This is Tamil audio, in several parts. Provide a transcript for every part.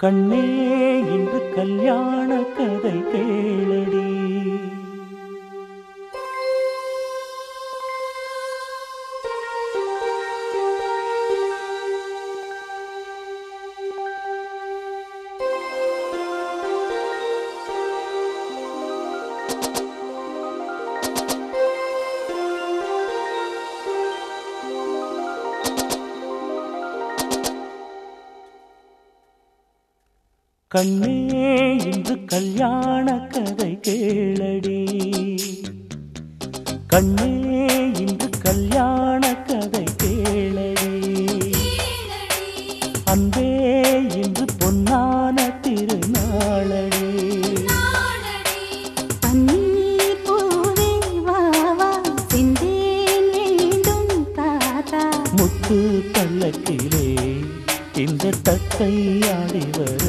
கண்ணே இன்று கல்யாண கதை கேளடி. கண்ணே இன்று கல்யாண கதை கேளடி. கண்ணே இன்று கல்யாண கதை கேளடி. அன்பே இன்று பொன்னான திருநாளடி. பன்னீர் பூவே வா வா சிந்தேன் வேண்டும் தாத்தா. முத்து பல்லக்கிலே இந்த தத்தை ஆடி வரு.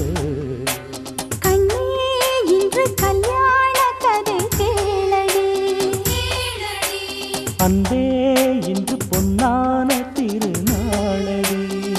அன்பே இன்று பொன்னான திருநாளடி.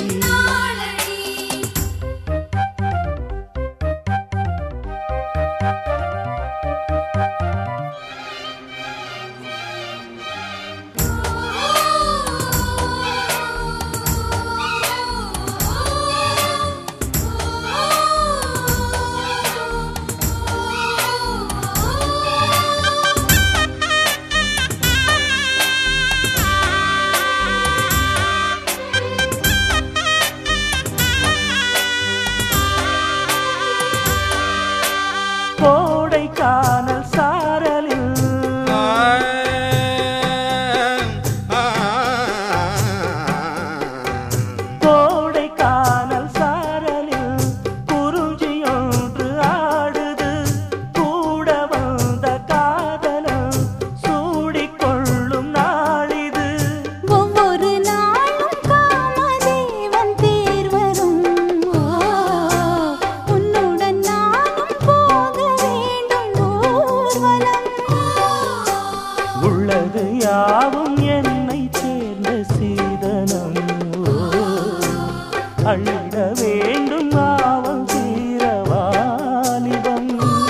கோடைக்கானல் சாரலில் கோடைக்கானல் சாரலில் குறிஞ்சியொன்று ஆடுது. கூட வந்த காதலம் சூடிக்கொள்ளும் நாளிது. ஒவ்வொரு நாளும் காமதேவன் தேர் வரும். உன்னுடன் நானும் போக வேண்டும் ஊர்வலம். உள்ளது யாவும் என்னை சேர்ந்த சீதனம். அள்ளிட வேண்டும் ஆவல் தீரவாலிபம்.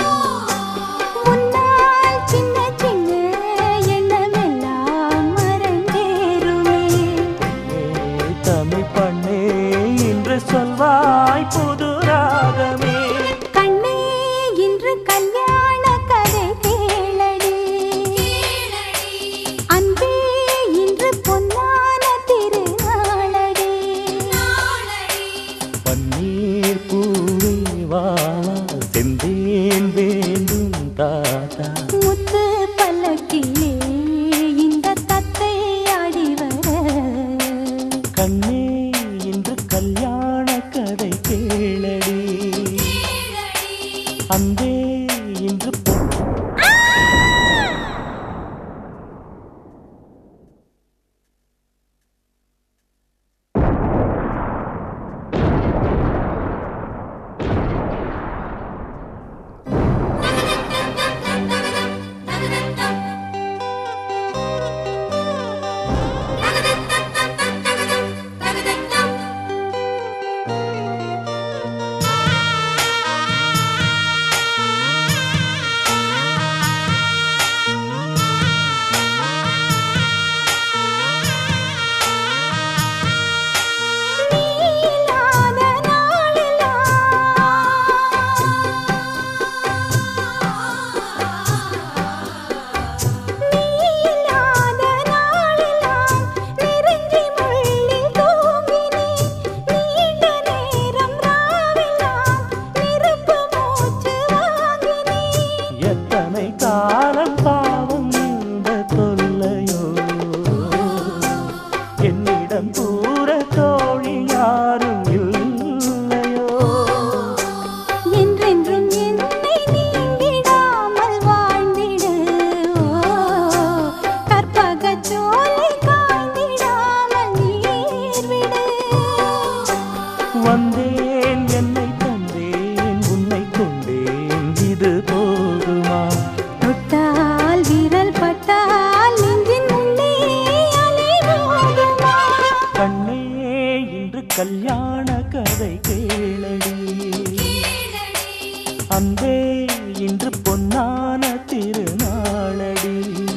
முன்னால் சின்ன சின்ன எண்ணமெல்லாம் மறந்தேறுமே. தமிழ் பண்ணே இன்று சொல்வாய் புது ராகமே. கண்ணே இன்று கல்யாண கதை கேளடி. அன்பே இன்று பொன்னான திருநாளடி. பன்னீர் பூவே வா செந்தேன் வேண்டும் தாத்தா. முத்து பல்லக்கிலே இந்த தத்தை ஆடி வர. கண்ணே இன்று கல்யாண கதை கேளடி. அன்பே இன்று கேளடி அன்பே இன்று பொன்னான திருநாளடி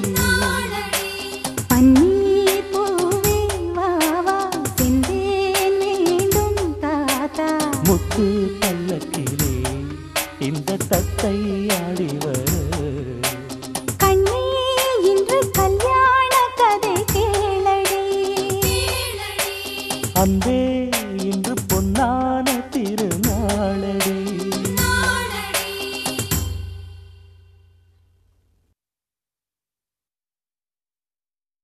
பன்னீர் பூவே வா வா செந்தேன் வேண்டும் தாத்தா முத்து பல்லக்கிலே இந்த தத்தை ஆடி வர